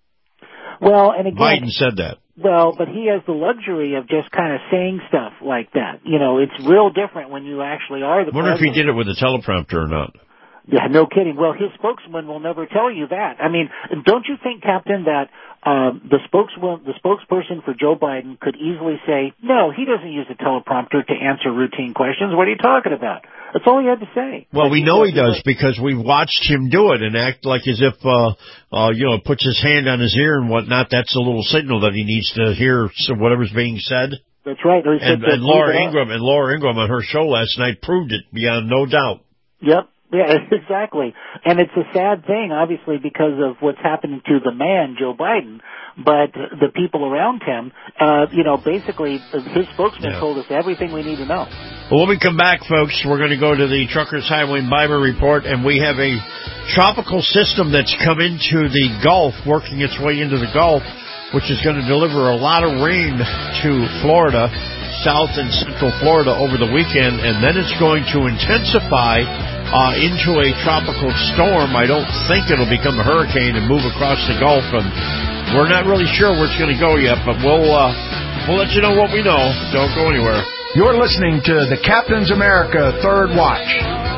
Well, and again, Biden said that. Well, but he has the luxury of just kind of saying stuff like that. You know, it's real different when you actually are the I wonder president. if he did it with a teleprompter or not. Yeah, no kidding. Well, his spokesman will never tell you that. I mean, don't you think, Captain, that um, the spokesman, the spokesperson for Joe Biden could easily say, no, he doesn't use a teleprompter to answer routine questions. What are you talking about? That's all he had to say. Well, we know he does because we watched him do it and act like as if, uh, uh, you know, puts his hand on his ear and whatnot. That's a little signal that he needs to hear whatever's being said. That's right. Or he and, said and Laura Ingraham and Laura Ingraham on her show last night proved it beyond no doubt. Yep. Yeah, exactly. And it's a sad thing, obviously, because of what's happening to the man, Joe Biden, but the people around him, uh, you know, basically his spokesman yeah. told us everything we need to know. Well, when we come back, folks, we're going to go to the Truckers Highway and Bible Report, and we have a tropical system that's come into the Gulf, working its way into the Gulf, which is going to deliver a lot of rain to Florida, South and Central Florida over the weekend, and then it's going to intensify uh, into a tropical storm. I don't think it'll become a hurricane and move across the Gulf, and we're not really sure where it's going to go yet, but we'll uh, we'll let you know what we know. Don't go anywhere. You're listening to the Captain's America Third Watch.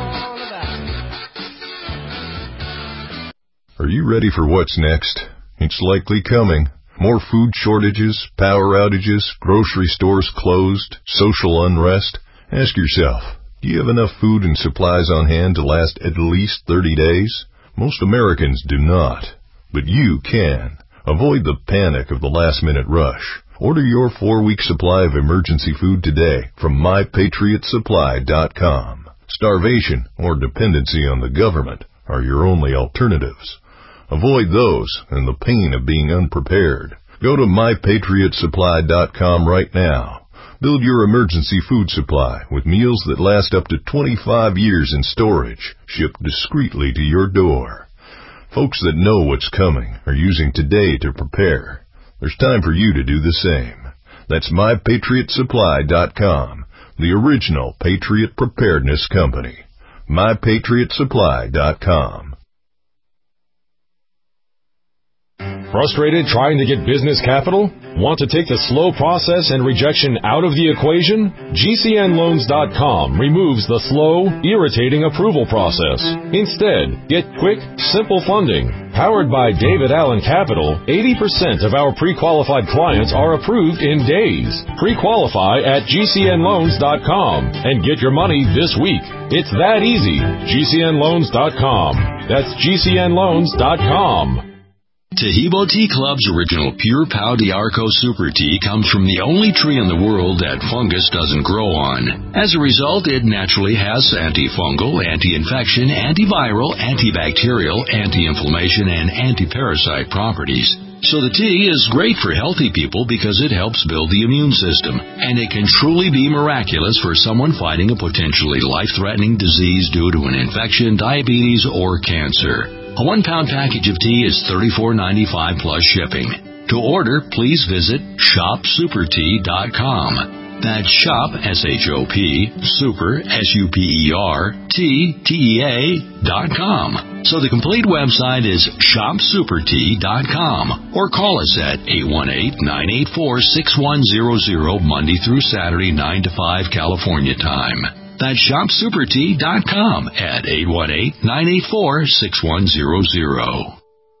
Are you ready for what's next? It's likely coming. More food shortages, power outages, grocery stores closed, social unrest. Ask yourself, do you have enough food and supplies on hand to last at least thirty days? Most Americans do not, but you can. Avoid the panic of the last-minute rush. Order your four-week supply of emergency food today from my patriot supply dot com. Starvation or dependency on the government are your only alternatives. Avoid those and the pain of being unprepared. Go to my patriot supply dot com right now. Build your emergency food supply with meals that last up to twenty-five years in storage, shipped discreetly to your door. Folks that know what's coming are using today to prepare. There's time for you to do the same. That's my patriot supply dot com, the original Patriot Preparedness Company. my patriot supply dot com. Frustrated trying to get business capital? Want to take the slow process and rejection out of the equation? G C N loans dot com removes the slow, irritating approval process. Instead, get quick, simple funding. Powered by David Allen Capital, eighty percent of our pre-qualified clients are approved in days. Pre-qualify at G C N loans dot com and get your money this week. It's that easy. G C N loans dot com. That's G C N loans dot com. Tahibo Tea Club's original Pure Pau D'Arco Super Tea comes from the only tree in the world that fungus doesn't grow on. As a result, it naturally has antifungal, anti-infection, antiviral, antibacterial, anti-inflammation, and anti-parasite properties. So the tea is great for healthy people because it helps build the immune system, and it can truly be miraculous for someone fighting a potentially life-threatening disease due to an infection, diabetes, or cancer. A one-pound package of tea is thirty-four ninety-five plus shipping. To order, please visit shop super tea dot com. That's shop, S H O P, super, S U P E R, T, T E A, dot com. So the complete website is shop super tea dot com, or call us at eight one eight, nine eight four, six one zero zero Monday through Saturday, nine to five California time. That's shop super tea dot com at eight one eight, nine eight four, six one zero zero.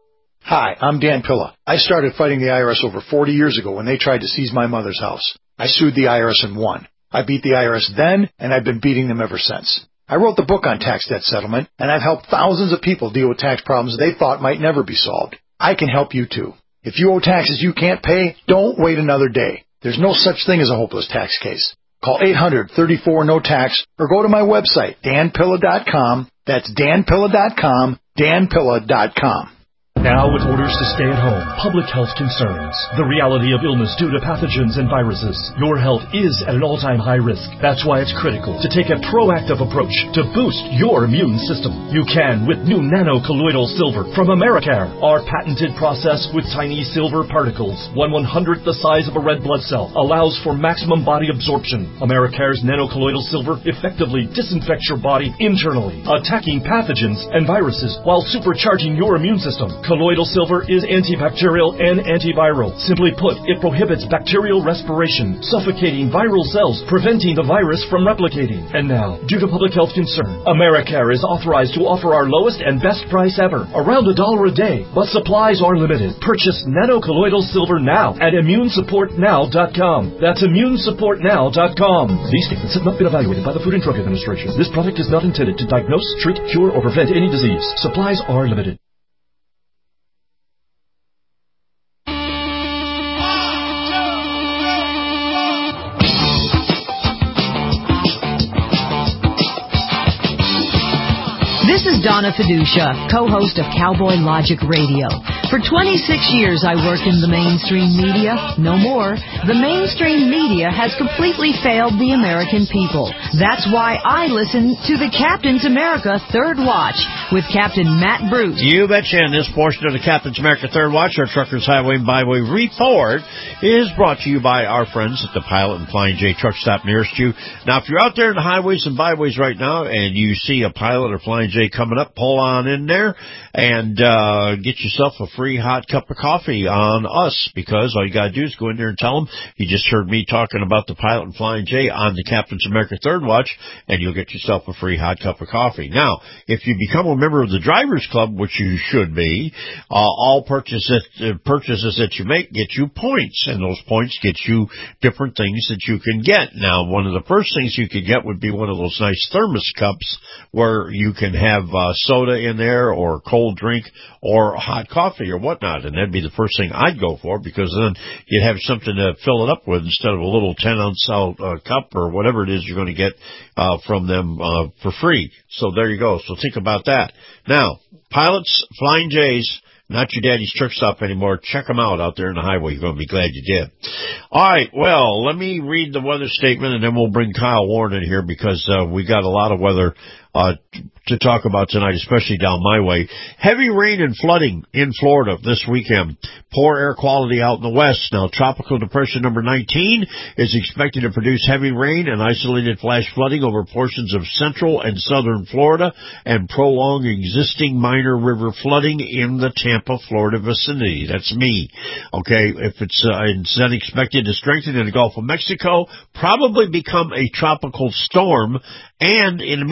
Hi, I'm Dan Pilla. I started fighting the I R S over forty years ago when they tried to seize my mother's house. I sued the I R S and won. I beat the I R S then, and I've been beating them ever since. I wrote the book on tax debt settlement, and I've helped thousands of people deal with tax problems they thought might never be solved. I can help you too. If you owe taxes you can't pay, don't wait another day. There's no such thing as a hopeless tax case. Call eight hundred, thirty-four, no tax or go to my website, dan pilla dot com. That's dan pilla dot com, dan pilla dot com. Now with orders to stay at home, public health concerns, the reality of illness due to pathogens and viruses, your health is at an all-time high risk. That's why it's critical to take a proactive approach to boost your immune system. You can with new nano-colloidal silver from Americare. Our patented process with tiny silver particles, one one-hundredth the size of a red blood cell, allows for maximum body absorption. Americare's nano-colloidal silver effectively disinfects your body internally, attacking pathogens and viruses while supercharging your immune system. Colloidal silver is antibacterial and antiviral. Simply put, it prohibits bacterial respiration, suffocating viral cells, preventing the virus from replicating. And now, due to public health concern, Americare is authorized to offer our lowest and best price ever, around a dollar a day, but supplies are limited. Purchase nano-colloidal silver now at immune support now dot com. That's immune support now dot com. These statements have not been evaluated by the Food and Drug Administration. This product is not intended to diagnose, treat, cure, or prevent any disease. Supplies are limited. This is Donna Fiducia, co-host of Cowboy Logic Radio. For twenty-six years, I worked in the mainstream media. No more. The mainstream media has completely failed the American people. That's why I listen to the Captain's America Third Watch with Captain Matt Bruce. You betcha. And this portion of the Captain's America Third Watch, our Truckers Highway and Byway Report, is brought to you by our friends at the Pilot and Flying J Truck Stop nearest you. Now, if you're out there in the highways and byways right now and you see a Pilot or Flying J coming up, pull on in there and uh get yourself a free hot cup of coffee on us, because all you got to do is go in there and tell them you just heard me talking about the Pilot and Flying J on the Captain's America Third Watch, and you'll get yourself a free hot cup of coffee. Now, if you become a member of the Drivers Club, which you should be, uh, all purchases, uh, purchases that you make get you points, and those points get you different things that you can get. Now, one of the first things you could get would be one of those nice thermos cups where you can have uh, soda in there or cold drink or hot coffee or whatnot, and that'd be the first thing I'd go for, because then you'd have something to fill it up with instead of a little ten ounce uh, cup or whatever it is you're going to get uh, from them uh, for free. So there you go. So think about that. Now, Pilots, Flying J's, not your daddy's truck stop anymore. Check them out out there in the highway. You're going to be glad you did. All right, well, let me read the weather statement, and then we'll bring Kyle Warren in here, because uh, we got a lot of weather uh to talk about tonight, especially down my way. Heavy rain and flooding in Florida this weekend. Poor air quality out in the west. Now, tropical depression number nineteen is expected to produce heavy rain and isolated flash flooding over portions of central and southern Florida and prolong existing minor river flooding in the Tampa, Florida vicinity. That's me. Okay, if it's, uh, it's then expected to strengthen in the Gulf of Mexico, probably become a tropical storm, and in the meantime,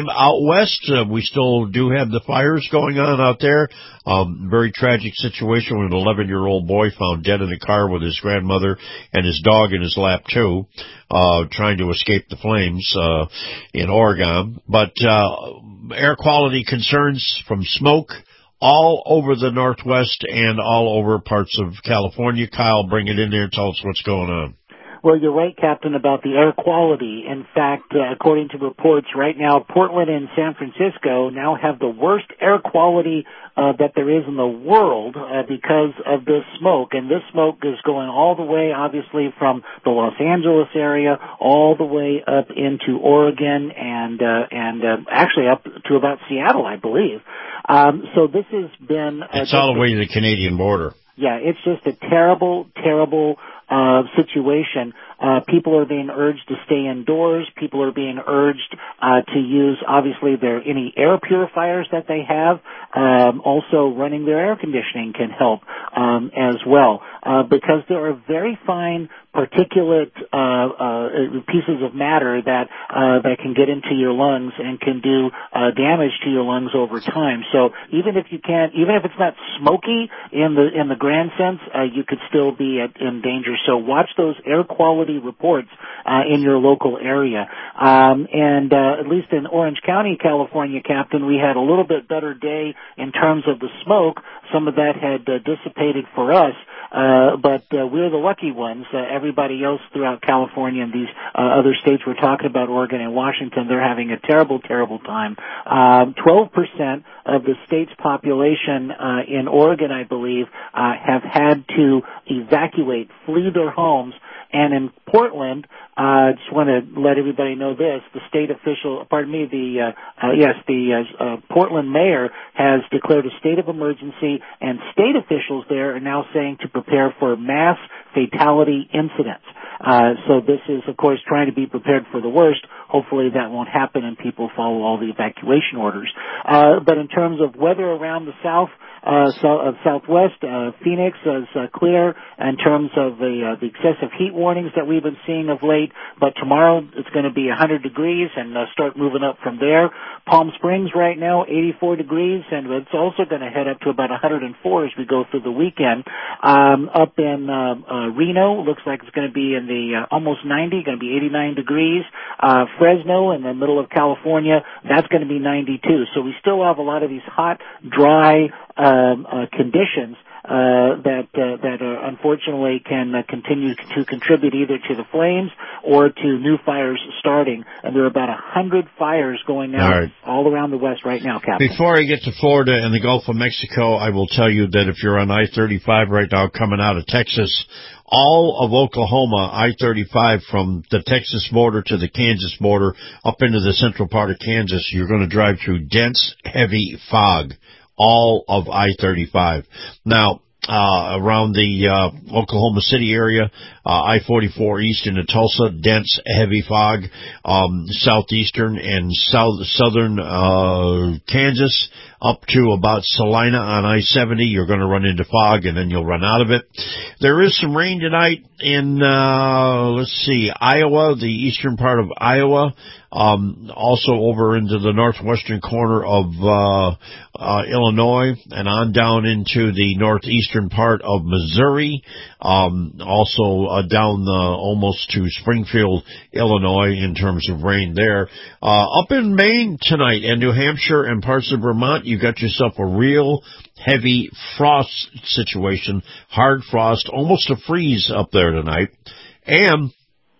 time out west. Uh, we still do have the fires going on out there. Um, very tragic situation when an eleven-year-old boy found dead in a car with his grandmother and his dog in his lap, too, uh, trying to escape the flames uh, in Oregon. But uh, air quality concerns from smoke all over the Northwest and all over parts of California. Kyle, bring it in there and tell us what's going on. Well, you're right, Captain, about the air quality. In fact, uh, according to reports right now, Portland and San Francisco now have the worst air quality uh, that there is in the world uh, because of this smoke. And this smoke is going all the way, obviously, from the Los Angeles area all the way up into Oregon and uh, and uh, actually up to about Seattle, I believe. Um, so this has been... Uh, it's all the way to the Canadian border. Yeah, it's just a terrible, terrible uh situation. Uh people are being urged to stay indoors. People are being urged uh to use, obviously, their any air purifiers that they have. Um also, running their air conditioning can help um as well, uh because there are very fine particulate uh uh pieces of matter that uh that can get into your lungs and can do uh damage to your lungs over time. So even if you can't, even if it's not smoky in the in the grand sense, uh you could still be at, in danger. So watch those air quality reports uh in your local area. Um and uh at least in Orange County, California, Captain, we had a little bit better day in terms of the smoke. Some of that had uh, dissipated for us. Uh, but uh, we're the lucky ones. Uh, everybody else throughout California and these uh, other states we're talking about, Oregon and Washington, they're having a terrible, terrible time. Um, twelve percent of the state's population uh, in Oregon, I believe, uh, have had to evacuate, flee their homes. And in Portland, I uh, just want to let everybody know this, the state official, pardon me, the, uh, uh yes, the uh, uh, Portland mayor has declared a state of emergency, and state officials there are now saying to prepare for mass fatality incidents. Uh, so this is, of course, trying to be prepared for the worst. Hopefully that won't happen and people follow all the evacuation orders. Uh, but in terms of weather around the south, uh, so, uh southwest, uh, Phoenix is uh, clear in terms of the, uh, the excessive heat warnings that we've been seeing of late. But tomorrow it's going to be one hundred degrees and uh, start moving up from there. Palm Springs right now, eighty-four degrees, and it's also going to head up to about one hundred four as we go through the weekend. Um, up in uh, uh, Reno, looks like it's going to be in the uh, almost ninety, going to be eighty-nine degrees. Uh, Fresno, in the middle of California, that's going to be ninety-two. So we still have a lot of these hot, dry um, uh, conditions uh, that uh, that uh, unfortunately can uh, continue to contribute either to the flames or to new fires starting. And there are about a hundred fires going out all, right. all around the West right now, Captain. Before I get to Florida and the Gulf of Mexico, I will tell you that if you're on I thirty-five right now coming out of Texas, all of Oklahoma, I thirty-five from the Texas border to the Kansas border up into the central part of Kansas, you're going to drive through dense, heavy fog. All of I thirty-five. Now, uh, around the, uh, Oklahoma City area, uh, I forty-four east into Tulsa, dense, heavy fog, um, southeastern and south, southern, uh, Kansas, up to about Salina on I seventy. You're going to run into fog and then you'll run out of it. There is some rain tonight in, uh, let's see, Iowa, the eastern part of Iowa. Um, also over into the northwestern corner of, uh, uh, Illinois and on down into the northeastern part of Missouri. Um, also, uh, down the, almost to Springfield, Illinois in terms of rain there. Uh, up in Maine tonight and New Hampshire and parts of Vermont, you got yourself a real heavy frost situation, hard frost, almost a freeze up there tonight. And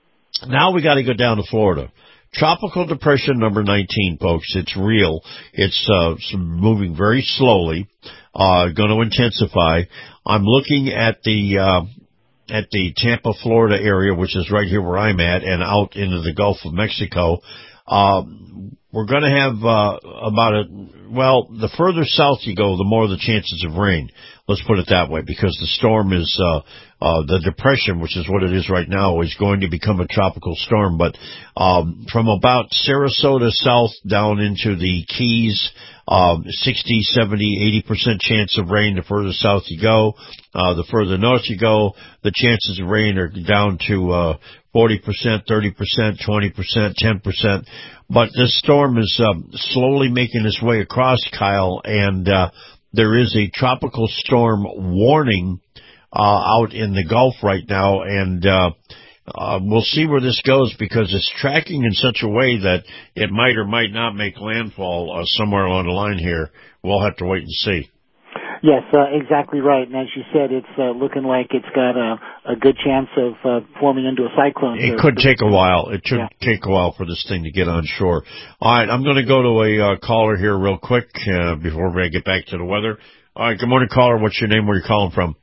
now we got to go down to Florida. Tropical depression number nineteen, folks. It's real. It's uh, moving very slowly, uh, going to intensify. I'm looking at the uh, at the Tampa, Florida area, which is right here where I'm at, and out into the Gulf of Mexico. Uh, we're going to have uh, about a, well, the further south you go, the more the chances of rain. Let's put it that way, because the storm is, uh, uh, the depression, which is what it is right now, is going to become a tropical storm. But, um, from about Sarasota south down into the Keys, um, sixty, seventy, eighty percent chance of rain the further south you go. Uh, the further north you go, the chances of rain are down to, uh, forty percent, thirty percent, twenty percent, ten percent. But this storm is, um, slowly making its way across, Kyle, and, uh, there is a tropical storm warning uh out in the Gulf right now, and uh, uh we'll see where this goes, because it's tracking in such a way that it might or might not make landfall uh, somewhere along the line here. We'll have to wait and see. Yes, uh, exactly right. And as you said, it's uh, looking like it's got a, a good chance of uh, forming into a cyclone. It could take a while. It should yeah. take a while for this thing to get on shore. All right, I'm going to go to a uh, caller here real quick uh, before we get back to the weather. All right, good morning, caller. What's your name? Where are you calling from?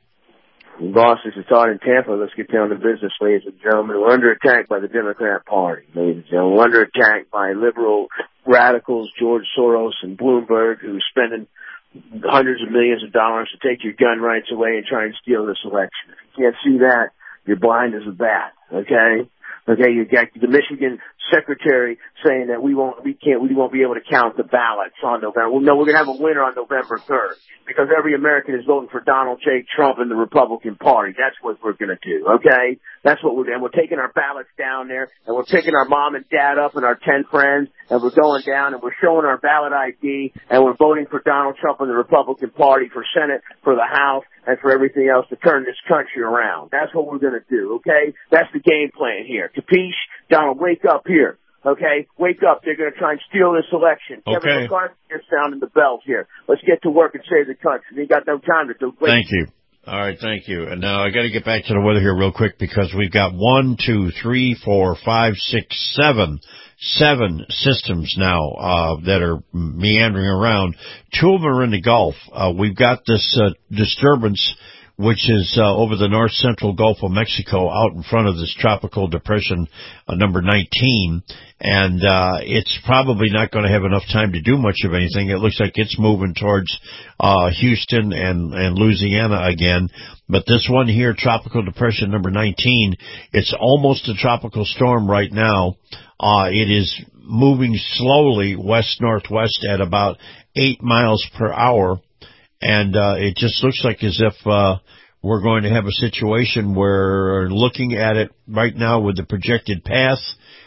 Boss, this is Todd in Tampa. Let's get down to business, ladies and gentlemen. We're under attack by the Democrat Party, ladies and gentlemen. We're under attack by liberal radicals, George Soros and Bloomberg, who's spending hundreds of millions of dollars to take your gun rights away and try and steal this election. If you can't see that, you're blind as a bat, okay? Okay, you got the Michigan secretary saying that we won't, we can't, we won't be able to count the ballots on November. Well, no, we're going to have a winner on November third, because every American is voting for Donald J. Trump and the Republican Party. That's what we're going to do, okay? That's what we're doing. We're taking our ballots down there, and we're picking our mom and dad up and our ten friends, and we're going down, and we're showing our ballot I D, and we're voting for Donald Trump and the Republican Party for Senate, for the House, and for everything else to turn this country around. That's what we're going to do, okay? That's the game plan here. Capiche? Donald, wake up here. Okay, wake up. They're going to try and steal this election. Okay. Kevin McCarthy is sounding the bells here. Let's get to work and save the country. We got no time to do. Thank you. All right, thank you. And now I got to get back to the weather here real quick, because we've got one, two, three, four, five, six, seven, seven systems now uh that are meandering around. Two of them are in the Gulf. Uh, we've got this uh, disturbance, which is uh, over the north-central Gulf of Mexico, out in front of this tropical depression uh, number nineteen, and uh it's probably not going to have enough time to do much of anything. It looks like it's moving towards uh Houston and, and Louisiana again. But this one here, tropical depression number nineteen, it's almost a tropical storm right now. Uh It is moving slowly west-northwest at about eight miles per hour. And uh it just looks like as if uh we're going to have a situation where, looking at it right now with the projected path,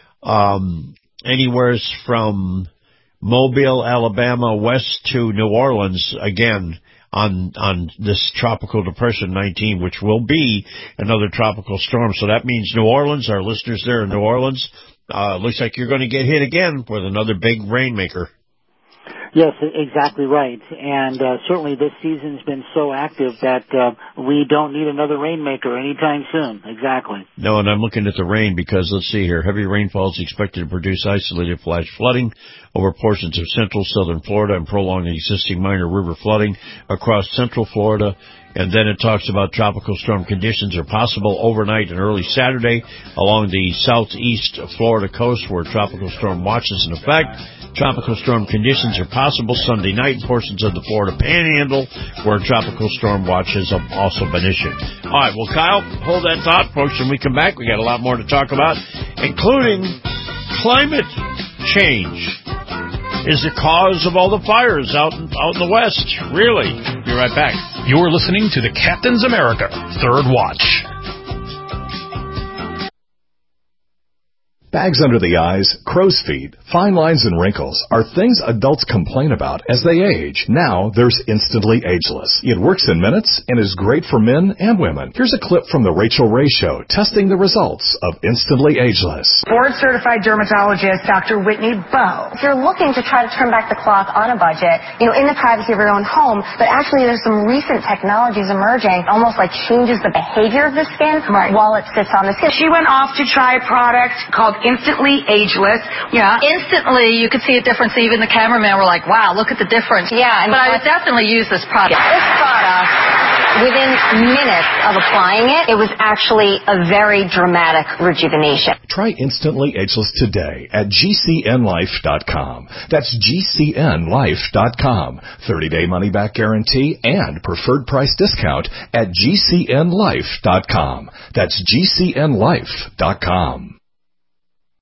um anywhere from Mobile, Alabama, west to New Orleans, again, on on this tropical depression nineteen, which will be another tropical storm. So that means New Orleans, our listeners there in New Orleans, uh looks like you're going to get hit again with another big rainmaker. Yes, exactly right. And uh, certainly this season's been so active that uh, we don't need another rainmaker anytime soon. Exactly. No, and I'm looking at the rain because, let's see here, heavy rainfall is expected to produce isolated flash flooding over portions of central southern Florida and prolong existing minor river flooding across central Florida. And then it talks about tropical storm conditions are possible overnight and early Saturday along the southeast Florida coast, where tropical storm watch is in effect. Tropical storm conditions are possible Sunday night in portions of the Florida Panhandle, where tropical storm watch has also been issued. All right, well, Kyle, hold that thought, folks. When we come back, we got a lot more to talk about, including climate change. Is the cause of all the fires out in, out in the West. Really? Be right back. You're listening to the Captain's America Third Watch. Bags under the eyes, crow's feet, fine lines and wrinkles are things adults complain about as they age. Now there's Instantly Ageless. It works in minutes and is great for men and women. Here's a clip from the Rachel Ray Show testing the results of Instantly Ageless. Board-certified dermatologist Doctor Whitney Bowe. If you're looking to try to turn back the clock on a budget, you know, in the privacy of your own home, but actually there's some recent technologies emerging, almost like changes the behavior of the skin right. while it sits on the skin. She went off to try a product called Instantly Ageless. Yeah. Instantly, you could see a difference. Even the cameraman were like, wow, look at the difference. Yeah. And but I would definitely use this product. This product within minutes of applying it, it was actually a very dramatic rejuvenation. Try Instantly Ageless today at G C N life dot com. That's G C N life dot com. thirty-day money-back guarantee and preferred price discount at G C N life dot com. That's G C N life dot com.